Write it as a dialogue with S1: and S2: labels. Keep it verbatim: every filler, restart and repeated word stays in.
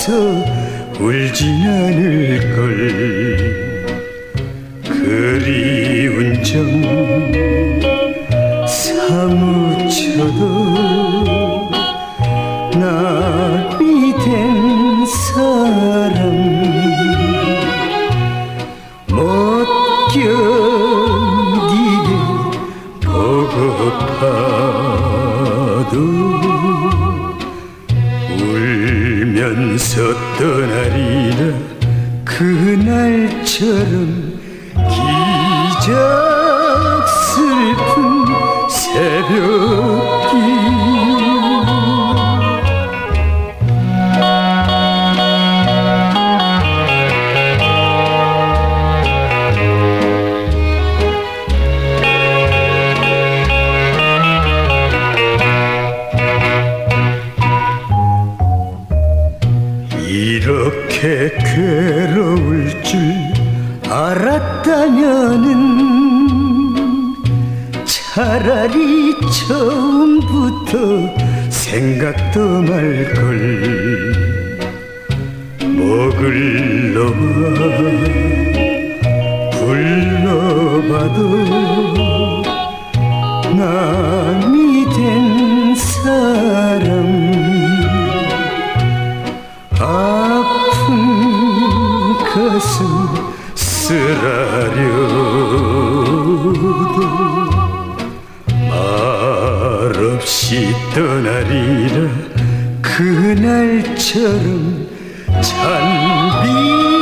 S1: 아파서 울진 않을걸. 그리운 정 사무쳐도 남이 된 사람 못 견디게 보고파도 울면서 떠나리라. 그날처럼 기적 슬픈 새벽이 이렇게 괴로울 줄 알았다면은 차라리 처음부터 생각도 말걸. 목을 놓아 불러봐도 남이 된 사람 아픈 가슴 쓰라려도 말없이 떠나리라. 그날처럼 찬비